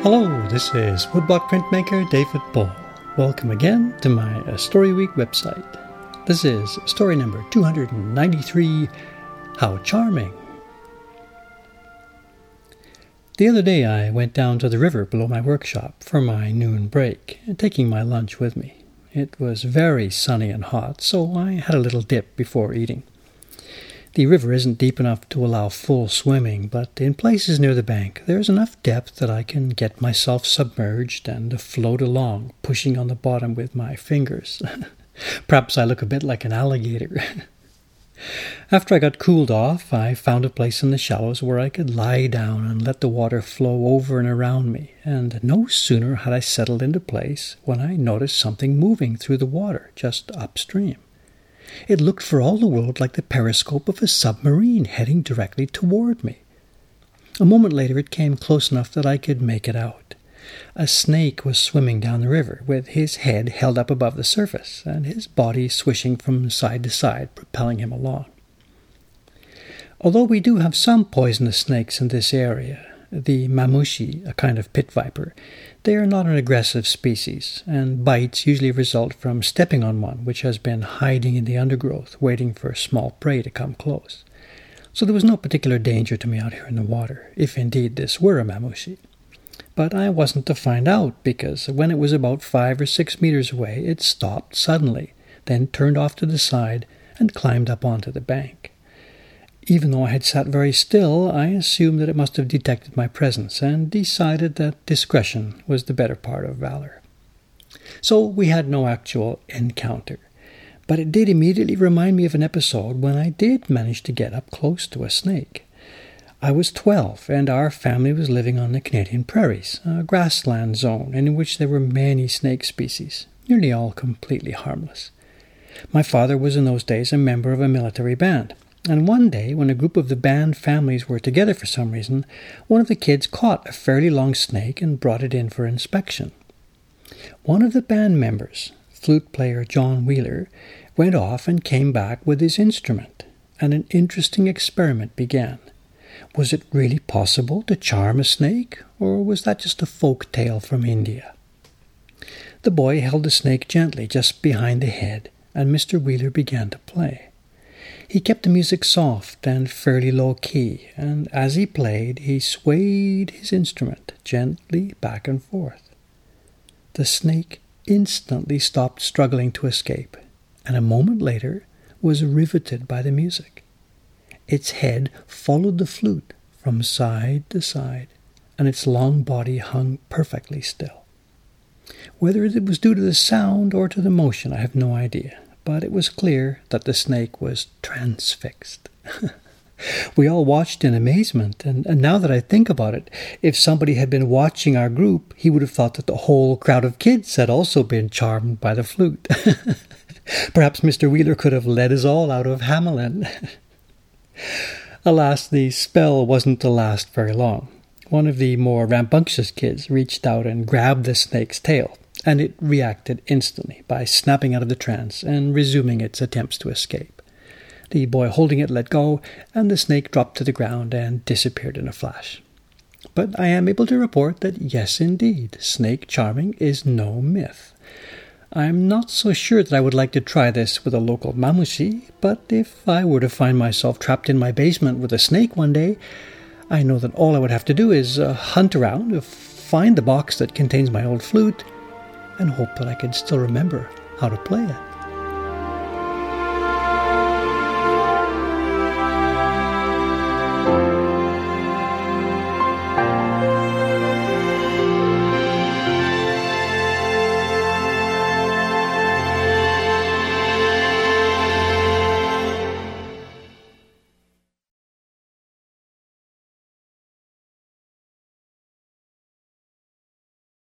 Hello, this is Woodblock printmaker David Ball. Welcome again to my Story Week website. This is story number 293, How Charming. The other day I went down to the river below my workshop for my noon break, taking my lunch with me. It was very sunny and hot, so I had a little dip before eating. The river isn't deep enough to allow full swimming, but in places near the bank there's enough depth that I can get myself submerged and float along, pushing on the bottom with my fingers. Perhaps I look a bit like an alligator. After I got cooled off, I found a place in the shallows where I could lie down and let the water flow over and around me, and no sooner had I settled into place when I noticed something moving through the water just upstream. It looked for all the world like the periscope of a submarine heading directly toward me. A moment later it came close enough that I could make it out. A snake was swimming down the river, with his head held up above the surface, and his body swishing from side to side, propelling him along. Although we do have some poisonous snakes in this area, the mamushi, a kind of pit viper, they are not an aggressive species, and bites usually result from stepping on one which has been hiding in the undergrowth, waiting for small prey to come close. So there was no particular danger to me out here in the water, if indeed this were a mamushi. But I wasn't to find out, because when it was about 5 or 6 meters away, it stopped suddenly, then turned off to the side and climbed up onto the bank. Even though I had sat very still, I assumed that it must have detected my presence and decided that discretion was the better part of valor. So we had no actual encounter, but it did immediately remind me of an episode when I did manage to get up close to a snake. I was 12, and our family was living on the Canadian prairies, a grassland zone in which there were many snake species, nearly all completely harmless. My father was in those days a member of a military band. And one day, when a group of the band families were together for some reason, one of the kids caught a fairly long snake and brought it in for inspection. One of the band members, flute player John Wheeler, went off and came back with his instrument, and an interesting experiment began. Was it really possible to charm a snake, or was that just a folk tale from India? The boy held the snake gently just behind the head, and Mr. Wheeler began to play. He kept the music soft and fairly low-key, and as he played, he swayed his instrument gently back and forth. The snake instantly stopped struggling to escape, and a moment later was riveted by the music. Its head followed the flute from side to side, and its long body hung perfectly still. Whether it was due to the sound or to the motion, I have no idea. But it was clear that the snake was transfixed. We all watched in amazement, and now that I think about it, if somebody had been watching our group, he would have thought that the whole crowd of kids had also been charmed by the flute. Perhaps Mr. Wheeler could have led us all out of Hamelin. Alas, the spell wasn't to last very long. One of the more rambunctious kids reached out and grabbed the snake's tail, and it reacted instantly by snapping out of the trance and resuming its attempts to escape. The boy holding it let go, and the snake dropped to the ground and disappeared in a flash. But I am able to report that yes, indeed, snake charming is no myth. I'm not so sure that I would like to try this with a local mamushi, but if I were to find myself trapped in my basement with a snake one day, I know that all I would have to do is hunt around, find the box that contains my old flute, and hope that I can still remember how to play it.